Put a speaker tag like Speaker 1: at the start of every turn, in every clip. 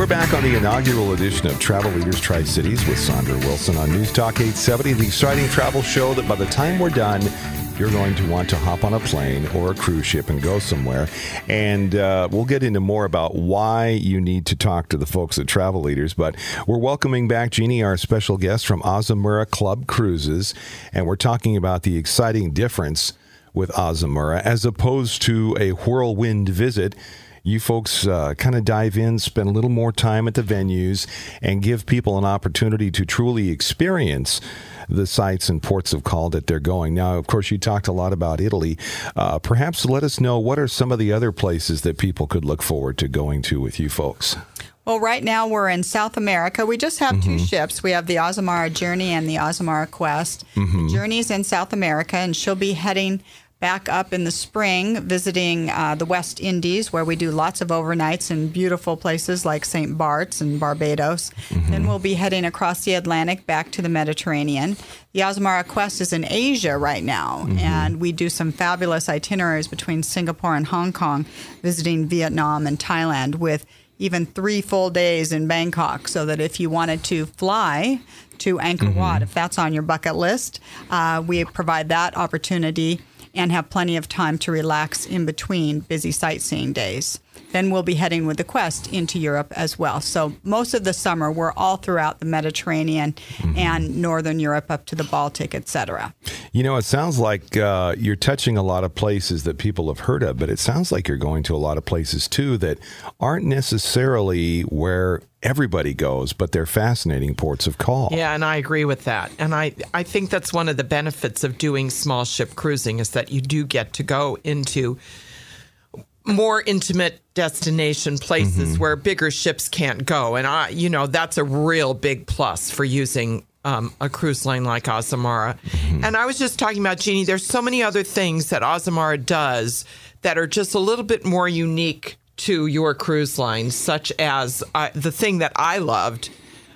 Speaker 1: We're back on the inaugural edition of Travel Leaders Tri-Cities with Sandra Wilson on News Talk 870, the exciting travel show that by the time we're done, you're going to want to hop on a plane or a cruise ship and go somewhere. And we'll get into more about why you need to talk to the folks at Travel Leaders. But we're welcoming back Jeannie, our special guest from Azamura Club Cruises. And we're talking about the exciting difference with Azamura as opposed to a whirlwind visit. You folks kind of dive in, spend a little more time at the venues, and give people an opportunity to truly experience the sites and ports of call that they're going. Now, of course, you talked a lot about Italy. Perhaps let us know what are some of the other places that people could look forward to going to with you folks.
Speaker 2: Well, right now we're in South America. We just have two ships. We have the Azamara Journey and the Azamara Quest. The Journey's in South America, and she'll be heading back up in the spring, visiting the West Indies, where we do lots of overnights in beautiful places like St. Bart's and Barbados. Then we'll be heading across the Atlantic back to the Mediterranean. The Azamara Quest is in Asia right now, and we do some fabulous itineraries between Singapore and Hong Kong, visiting Vietnam and Thailand with even 3 full days in Bangkok, so that if you wanted to fly to Angkor Wat, if that's on your bucket list, we provide that opportunity and have plenty of time to relax in between busy sightseeing days. Then we'll be heading with the Quest into Europe as well. So most of the summer, we're all throughout the Mediterranean and Northern Europe up to the Baltic, etc.
Speaker 1: You know, it sounds like you're touching a lot of places that people have heard of, but it sounds like you're going to a lot of places, too, that aren't necessarily where everybody goes, but they're fascinating ports of call.
Speaker 3: Yeah, and I agree with that. And I think that's one of the benefits of doing small ship cruising is that you do get to go into more intimate destination places where bigger ships can't go. And, that's a real big plus for using a cruise line like Azamara. And I was just talking about, Jeannie, there's so many other things that Azamara does that are just a little bit more unique to your cruise line, such as the thing that I loved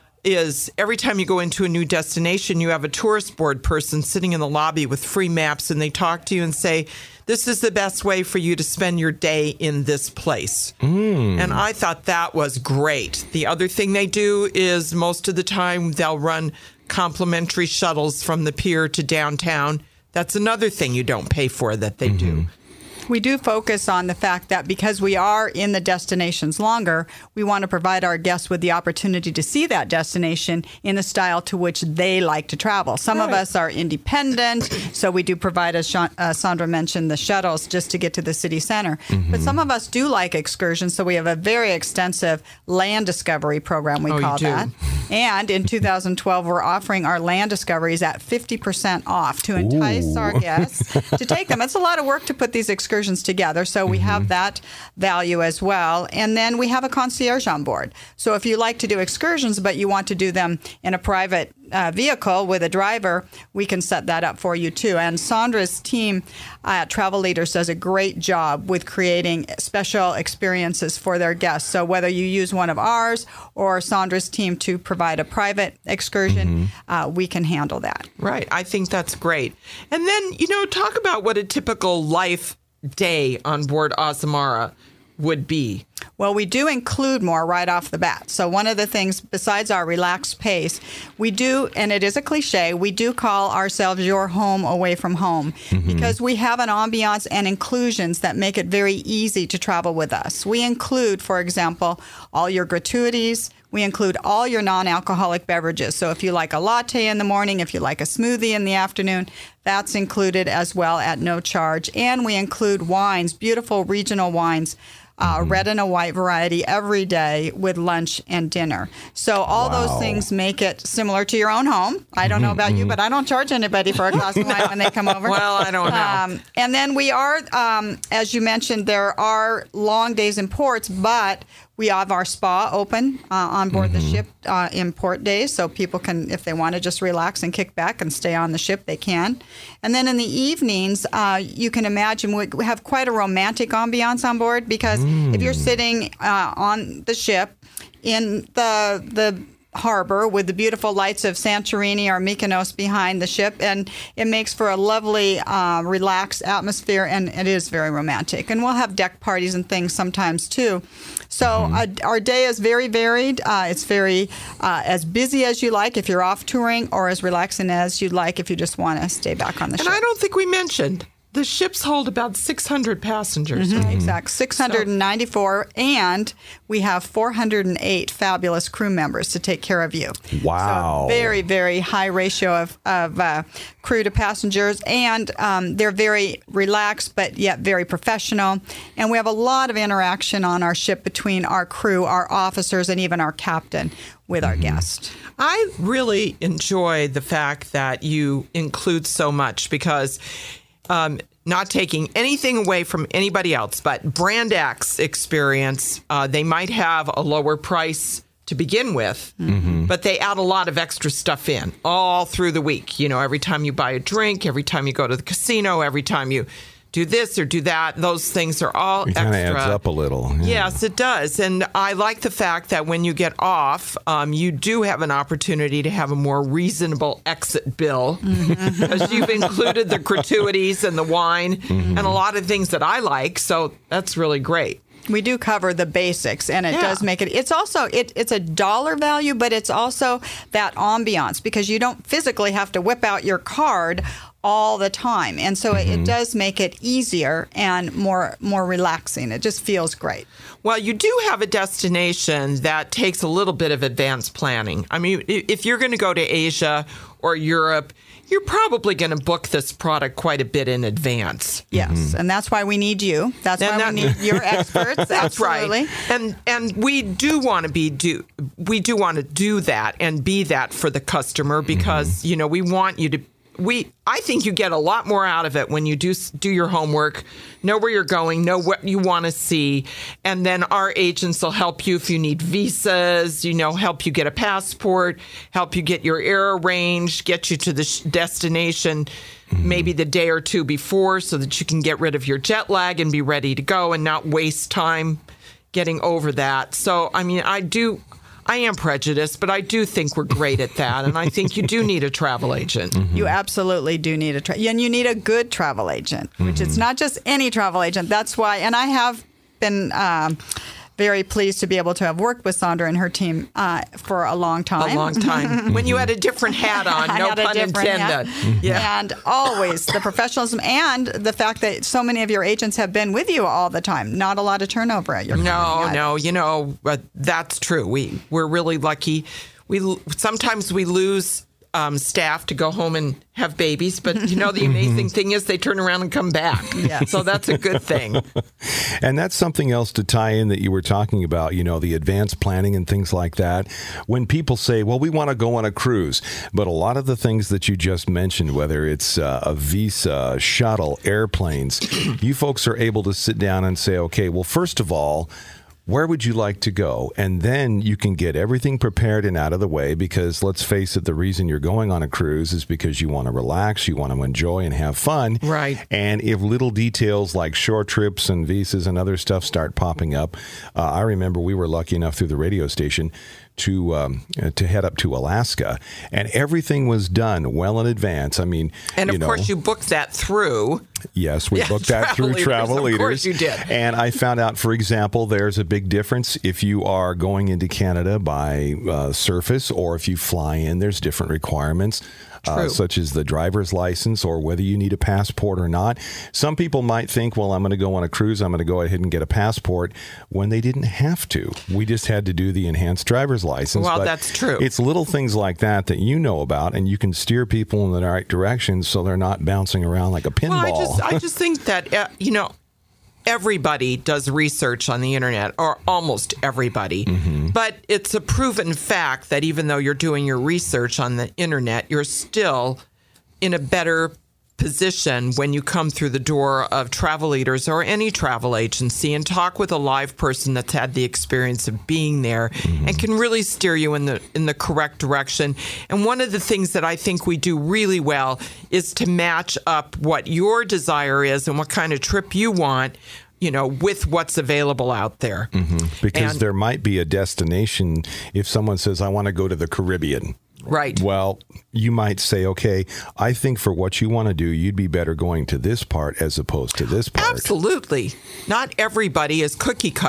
Speaker 3: is every time you go into a new destination, you have a tourist board person sitting in the lobby with free maps, and they talk to you and say, this is the best way for you to spend your day in this place. And I thought that was great. The other thing they do is most of the time they'll run complimentary shuttles from the pier to downtown. That's another thing you don't pay for that they do.
Speaker 2: We do focus on the fact that because we are in the destinations longer, we want to provide our guests with the opportunity to see that destination in the style to which they like to travel. Some of us are independent, so we do provide, as Sandra mentioned, the shuttles just to get to the city center. But some of us do like excursions, so we have a very extensive land discovery program, we call that. And in 2012, we're offering our land discoveries at 50% off to entice our guests to take them. It's a lot of work to put these excursions together, so we have that value as well. And then we have a concierge on board. So if you like to do excursions, but you want to do them in a private vehicle with a driver, we can set that up for you too. And Sandra's team at Travel Leaders does a great job with creating special experiences for their guests. So whether you use one of ours or Sandra's team to provide a private excursion, we can handle that.
Speaker 3: Right. I think that's great. And then, talk about what a typical life day on board Azamara would be.
Speaker 2: Well, we do include more right off the bat. So one of the things, besides our relaxed pace, we do, and it is a cliche, we do call ourselves your home away from home because we have an ambiance and inclusions that make it very easy to travel with us. We include, for example, all your gratuities. We include all your non-alcoholic beverages. So if you like a latte in the morning, if you like a smoothie in the afternoon, that's included as well at no charge. And we include wines, beautiful regional wines, red and a white variety every day with lunch and dinner. So all those things make it similar to your own home. I don't know about you, but I don't charge anybody for a glass of wine when they come over.
Speaker 3: Well, I don't know.
Speaker 2: And then we are, as you mentioned, there are long days in ports, but we have our spa open on board the ship in port days, so people can, if they want to just relax and kick back and stay on the ship, they can. And then in the evenings, you can imagine we have quite a romantic ambiance on board because if you're sitting on the ship in the harbor with the beautiful lights of Santorini or Mykonos behind the ship, and it makes for a lovely, relaxed atmosphere, and it is very romantic. And we'll have deck parties and things sometimes too. So our day is very varied. It's very as busy as you like if you're off touring, or as relaxing as you'd like if you just want to stay back on the ship.
Speaker 3: And I don't think we mentioned, the ships hold about 600 passengers. Right?
Speaker 2: Exactly, 694, and we have 408 fabulous crew members to take care of you.
Speaker 1: Wow.
Speaker 2: So very, very high ratio of crew to passengers, and they're very relaxed but yet very professional. And we have a lot of interaction on our ship between our crew, our officers, and even our captain with our guests.
Speaker 3: I really enjoy the fact that you include so much, because not taking anything away from anybody else, but Brand X experience, they might have a lower price to begin with, but they add a lot of extra stuff in all through the week. Every time you buy a drink, every time you go to the casino, every time you do this or do that, those things are all extra. It
Speaker 1: kind of adds up a little. Yeah.
Speaker 3: Yes, it does. And I like the fact that when you get off, you do have an opportunity to have a more reasonable exit bill, because you've included the gratuities and the wine and a lot of things that I like. So that's really great.
Speaker 2: We do cover the basics, and it does make it. It's also it's a dollar value, but it's also that ambiance, because you don't physically have to whip out your card all the time, and so it does make it easier and more relaxing. It just feels great.
Speaker 3: Well, you do have a destination that takes a little bit of advanced planning. I mean, if you're going to go to Asia or Europe, you're probably going to book this product quite a bit in advance.
Speaker 2: Yes, and that's why we need you. That's why we need your experts.
Speaker 3: That's
Speaker 2: absolutely.
Speaker 3: Right. And we do want to do that and be that for the customer, because we want you to. I think you get a lot more out of it when you do your homework, know where you're going, know what you want to see, and then our agents will help you if you need visas, help you get a passport, help you get your air arranged, get you to the destination maybe the day or two before, so that you can get rid of your jet lag and be ready to go and not waste time getting over that. So, I mean, I am prejudiced, but I do think we're great at that, and I think you do need a travel agent.
Speaker 2: You absolutely do need and you need a good travel agent, which it's not just any travel agent. That's why, and I have been very pleased to be able to have worked with Sandra and her team for a long time.
Speaker 3: A long time. When you had a different hat on, no pun intended.
Speaker 2: Yeah. And always the professionalism and the fact that so many of your agents have been with you all the time. Not a lot of turnover at your company.
Speaker 3: No, that's true. We're really lucky. Sometimes we lose staff to go home and have babies, but the amazing thing is they turn around and come back.
Speaker 2: Yes.
Speaker 3: So that's a good thing.
Speaker 1: And that's something else to tie in that you were talking about, the advanced planning and things like that. When people say, well, we want to go on a cruise, but a lot of the things that you just mentioned, whether it's a visa, shuttle, airplanes, you folks are able to sit down and say, okay, well, first of all, where would you like to go? And then you can get everything prepared and out of the way, because let's face it, the reason you're going on a cruise is because you want to relax, you want to enjoy and have fun.
Speaker 3: Right.
Speaker 1: And if little details like short trips and visas and other stuff start popping up, I remember we were lucky enough through the radio station to head up to Alaska, and everything was done well in advance. I mean,
Speaker 3: and of course you booked that through.
Speaker 1: Yes, we booked that through Travel Leaders.
Speaker 3: Of course you did.
Speaker 1: And I found out, for example, there's a big difference if you are going into Canada by surface or if you fly in. There's different requirements. Such as the driver's license or whether you need a passport or not. Some people might think, well, I'm going to go on a cruise, I'm going to go ahead and get a passport, when they didn't have to. We just had to do the enhanced driver's license.
Speaker 3: Well,
Speaker 1: but
Speaker 3: that's true.
Speaker 1: It's little things like that you know about, and you can steer people in the right direction so they're not bouncing around like a pinball.
Speaker 3: Well, I just think that, everybody does research on the internet, or almost everybody. But it's a proven fact that even though you're doing your research on the internet, you're still in a better position when you come through the door of Travel Leaders or any travel agency and talk with a live person that's had the experience of being there and can really steer you in the correct direction. And one of the things that I think we do really well is to match up what your desire is and what kind of trip you want, with what's available out there.
Speaker 1: Because there might be a destination, if someone says, I want to go to the Caribbean.
Speaker 3: Right.
Speaker 1: Well, you might say, okay, I think for what you want to do, you'd be better going to this part as opposed to this part.
Speaker 3: Absolutely. Not everybody is cookie cutter.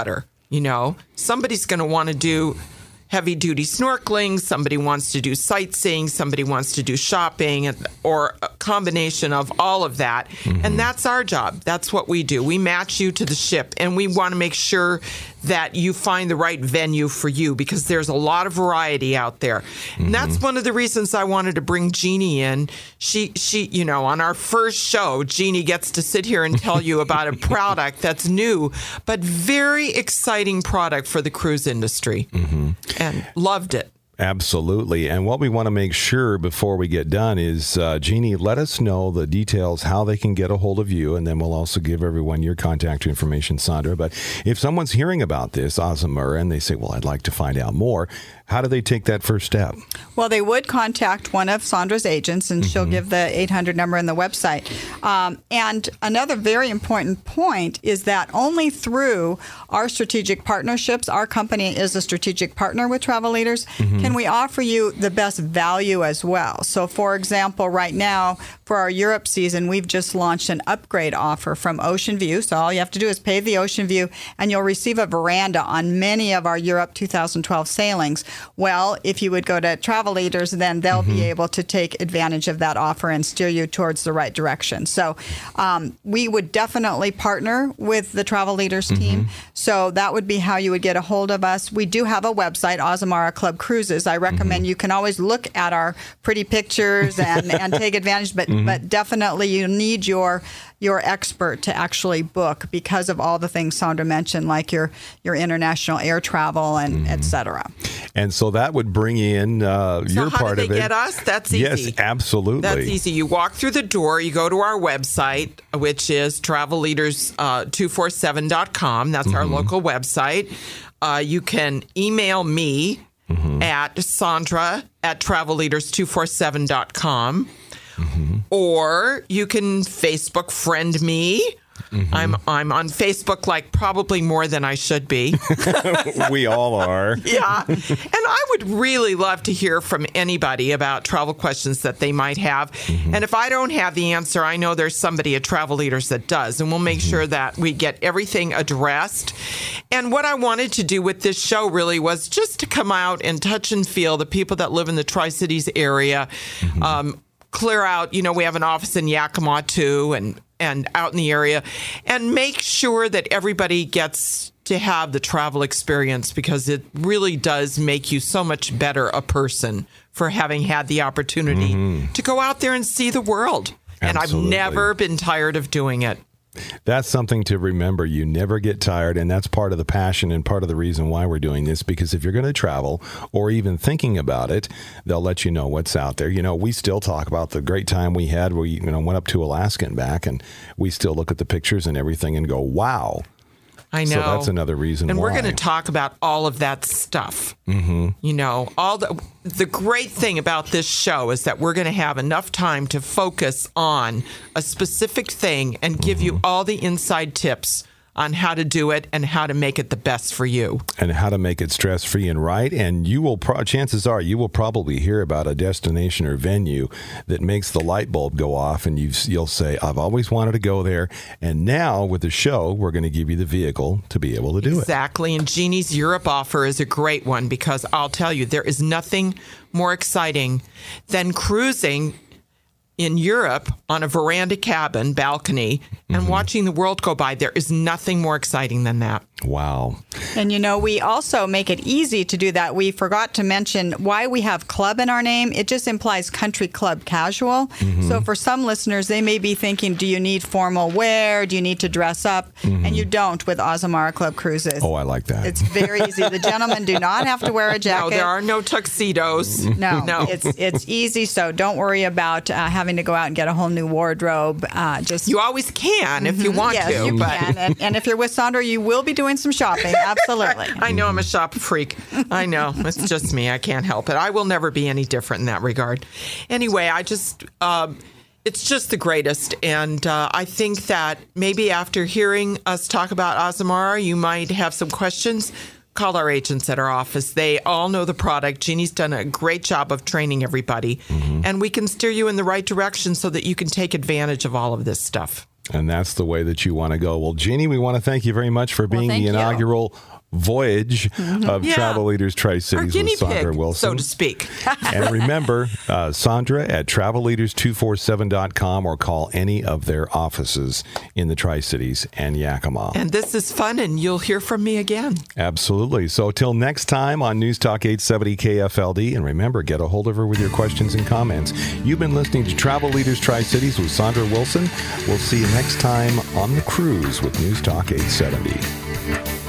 Speaker 3: You know, somebody's going to want to do heavy duty snorkeling, somebody wants to do sightseeing, somebody wants to do shopping, or a combination of all of that. And that's our job. That's what we do. We match you to the ship, and we want to make sure that you find the right venue for you, because there's a lot of variety out there. And that's one of the reasons I wanted to bring Jeannie in. She, you know, on our first show, Jeannie gets to sit here and tell you about a product that's new, but very exciting product for the cruise industry. And loved it.
Speaker 1: Absolutely. And what we want to make sure before we get done is, Jeannie, let us know the details, how they can get a hold of you, and then we'll also give everyone your contact information, Sandra. But if someone's hearing about this, Azamara, and they say, well, I'd like to find out more, how do they take that first step?
Speaker 2: Well, they would contact one of Sandra's agents, and she'll give the 800 number in the website. And another very important point is that only through our strategic partnerships, our company is a strategic partner with Travel Leaders, can we offer you the best value as well. So, for example, right now, for our Europe season, we've just launched an upgrade offer from Ocean View. So all you have to do is pay the Ocean View, and you'll receive a veranda on many of our Europe 2012 sailings. Well, if you would go to Travel Leaders, then they'll be able to take advantage of that offer and steer you towards the right direction. So we would definitely partner with the Travel Leaders team. So that would be how you would get a hold of us. We do have a website, Azamara Club Cruises. I recommend you can always look at our pretty pictures and take advantage, but definitely you need your expert to actually book because of all the things Sandra mentioned, like your international air travel and et cetera.
Speaker 1: And so that would bring in your part of it.
Speaker 3: So how do they get us? That's easy.
Speaker 1: Yes, absolutely.
Speaker 3: That's easy. You walk through the door, you go to our website, which is travelleaders247.com. That's our local website. You can email me at Sandra@travelleaders247.com. Or you can Facebook friend me. I'm on Facebook like probably more than I should be.
Speaker 1: We all are.
Speaker 3: Yeah. And I would really love to hear from anybody about travel questions that they might have. And if I don't have the answer, I know there's somebody at Travel Leaders that does. And we'll make sure that we get everything addressed. And what I wanted to do with this show really was just to come out and touch and feel the people that live in the Tri-Cities area. Clear out, you know, we have an office in Yakima too, and out in the area, and make sure that everybody gets to have the travel experience, because it really does make you so much better a person for having had the opportunity to go out there and see the world. And I've never been tired of doing it.
Speaker 1: That's something to remember. You never get tired, and that's part of the passion and part of the reason why we're doing this, because if you're going to travel or even thinking about it, they'll let you know what's out there. You know, we still talk about the great time we had. We went up to Alaska and back, and we still look at the pictures and everything and go, wow.
Speaker 3: I know.
Speaker 1: So that's another reason why.
Speaker 3: And we're going to talk about all of that stuff. You know, all the great thing about this show is that we're going to have enough time to focus on a specific thing and give you all the inside tips on how to do it and how to make it the best for you.
Speaker 1: And how to make it stress-free and right. And you will, chances are, you will probably hear about a destination or venue that makes the light bulb go off, and you'll say, I've always wanted to go there. And now, with the show, we're going to give you the vehicle to be able to do it.
Speaker 3: Exactly. And Jeannie's Europe offer is a great one, because I'll tell you, there is nothing more exciting than cruising in Europe on a veranda cabin balcony and watching the world go by. There is nothing more exciting than that.
Speaker 1: Wow.
Speaker 2: And, you know, we also make it easy to do that. We forgot to mention why we have club in our name. It just implies country club casual. So for some listeners, they may be thinking, do you need formal wear? Do you need to dress up? And you don't with Azamara Club Cruises.
Speaker 1: Oh, I like that.
Speaker 2: It's very easy. The gentlemen do not have to wear a jacket.
Speaker 3: No, there are no tuxedos.
Speaker 2: No. It's easy. So don't worry about having to go out and get a whole new wardrobe.
Speaker 3: You always can if you want
Speaker 2: yes,
Speaker 3: to.
Speaker 2: You can. And if you're with Sandra, you will be doing some shopping. Absolutely.
Speaker 3: I know I'm a shop freak. I know. It's just me. I can't help it. I will never be any different in that regard. Anyway, it's just the greatest. And I think that maybe after hearing us talk about Azamara, you might have some questions. Call our agents at our office. They all know the product. Jeannie's done a great job of training everybody. And we can steer you in the right direction so that you can take advantage of all of this stuff.
Speaker 1: And that's the way that you want to go. Well, Jeannie, we want to thank you very much for being the inaugural voyage of Travel Leaders Tri-Cities with Sandra
Speaker 3: pig,
Speaker 1: Wilson,
Speaker 3: so to speak.
Speaker 1: And remember, Sandra at travelleaders247.com or call any of their offices in the Tri-Cities and Yakima.
Speaker 3: And this is fun, and you'll hear from me again.
Speaker 1: Absolutely. So till next time on News Talk 870 KFLD, and remember, get a hold of her with your questions and comments. You've been listening to Travel Leaders Tri-Cities with Sandra Wilson. We'll see you next time on the cruise with News Talk 870.